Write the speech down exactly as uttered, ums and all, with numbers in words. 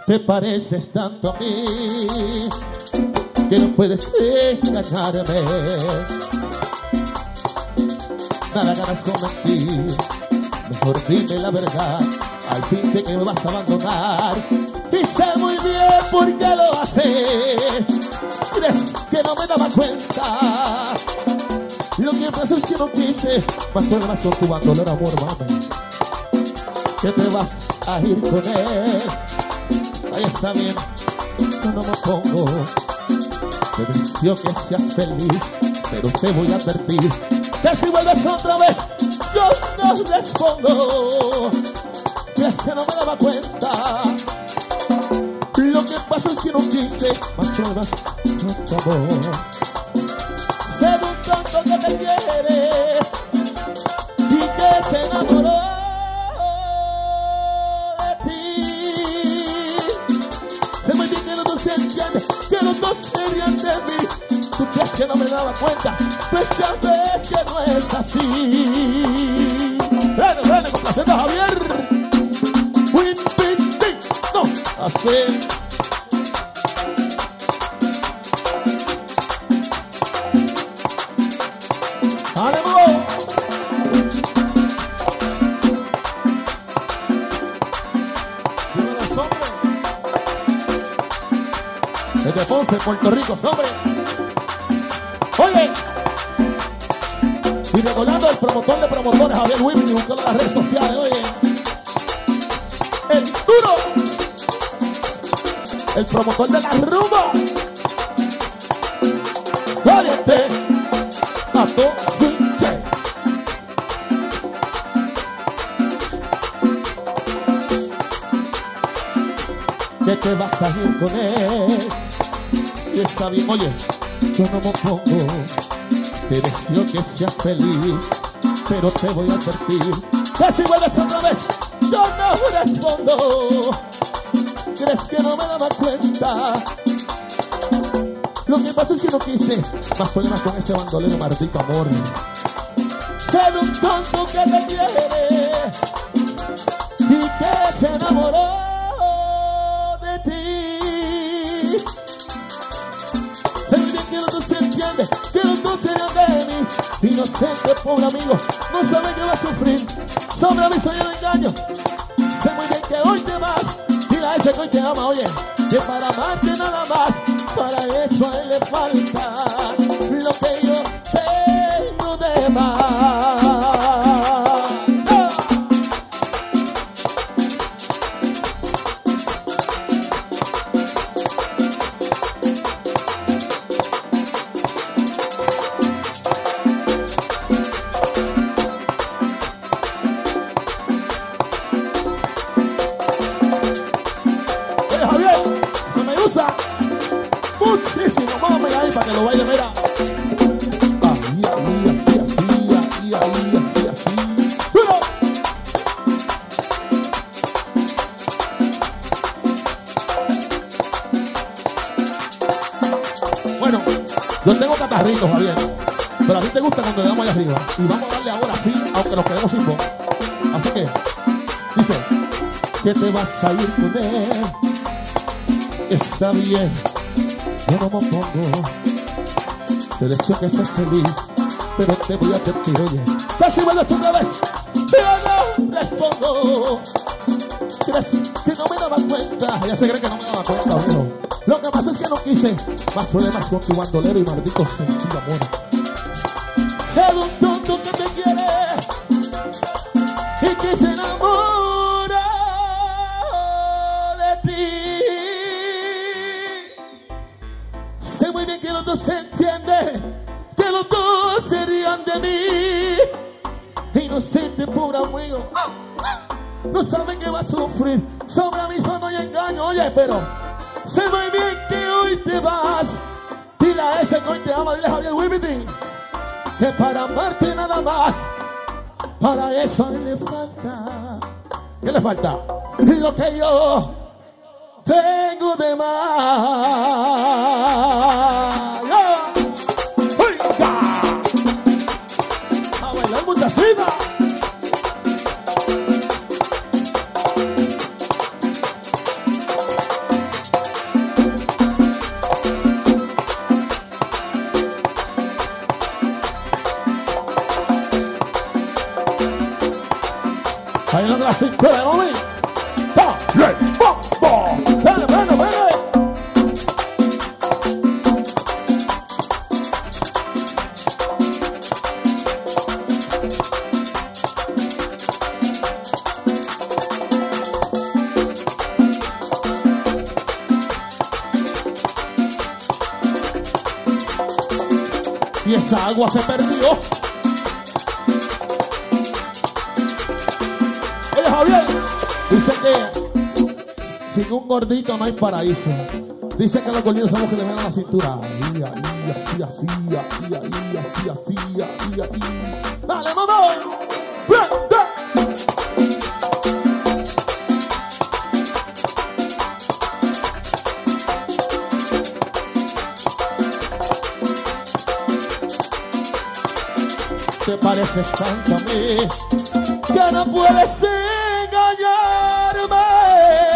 Te pareces tanto a mí que no puedes engañarme. Nada ganas con mentir, mejor dime la verdad. Al fin sé que me vas a abandonar y sé muy bien por qué lo haces. ¿Crees que no me daba cuenta? Lo que pasa es que no quise más problemas con tu bandolero, amor, mami. Que te vas a ir con él. Ahí está bien, yo no me pongo. Te deseo que seas feliz, pero te voy a advertir que si vuelves otra vez, yo no respondo. ¿Crees que no me daba cuenta? Lo que pasa es que no quise más problemas con tu amor. Sé de un tonto que te quiere y que se enamoró de ti. Sé muy bien que los dos se entienden, que los dos serían de mí. Tú crees que no me daba cuenta, pues ya ves que no es así. Ven, ven, complaciendo a Javier. Win, win, win. No, así. Desde Ponce, Puerto Rico, hombre. Oye, y recordando el promotor de promotores, Javier Wimmy, buscando las redes sociales, oye. El duro, el promotor de la rumba. Valiente, a todo switch. Que te vas a ir con él. Y está bien, oye, yo no me pongo. Te deseo que seas feliz, pero te voy a advertir que si vuelves otra vez, yo no respondo. ¿Crees que no me daba cuenta? Lo que pasa es que no quise más problemas con ese bandolero, maldito amor. Sé de un tonto que te quiere y que se enamoró de ti. Sé muy bien que no se entiende, que los dos serían de mí. Inocente, pobre amigo, no sabe que va a sufrir. Sobre mí soy el engaño. Sé muy bien que hoy te vas. Dile a ese que hoy te ama, oye, que para amarte nada más, para eso a él le falta lo que yo tengo de más. Muchísimo, vamos ahí para que lo baile, mira. Ahí, ahí, así, así, ahí, ahí, así, así. ¡Pero! Bueno, yo tengo catarritos, Javier, pero a ti te gusta cuando le damos allá arriba. Y vamos a darle ahora sí, aunque nos quedemos sin voz. Así que, dice, que te vas a ir con él. Está bien. Yo no me pongo. Te deseo que seas feliz, pero te voy a advertir, oye, que si vuelves otra vez, yo no respondo. ¿Crees que no me daba cuenta? Ella se cree que no me daba cuenta, amigo. Lo que pasa es que no quise más problemas con tu bandolero y maldito sencillo amor. Sé de un tonto que te quiere y que se enamora de ti. Sé muy bien que los dos se entienden, que los dos serían de mí. Inocente, pobre amigo, no sabe que va a sufrir. Sobre mí son y engaño, oye, pero sé muy bien que hoy te vas. Dile a ese que hoy te ama, dile a Javier Wimity, que para amarte nada más, para eso a él le falta. ¿Qué le falta? Lo que yo tengo de más. A bailar muchas vidas. cintura, mami. Dale, vamos. Dale, dale, dale. Y esa agua se perdió. Oye, Javier, dice que sin un gordito no hay paraíso. Dice que los gorditos somos que le ven a la cintura. Ahí, ahí, así, así, ahí, ahí, así, así, ahí, ahí. Dale, mamá. Te pareces tanto a mí que no puedes engañarme.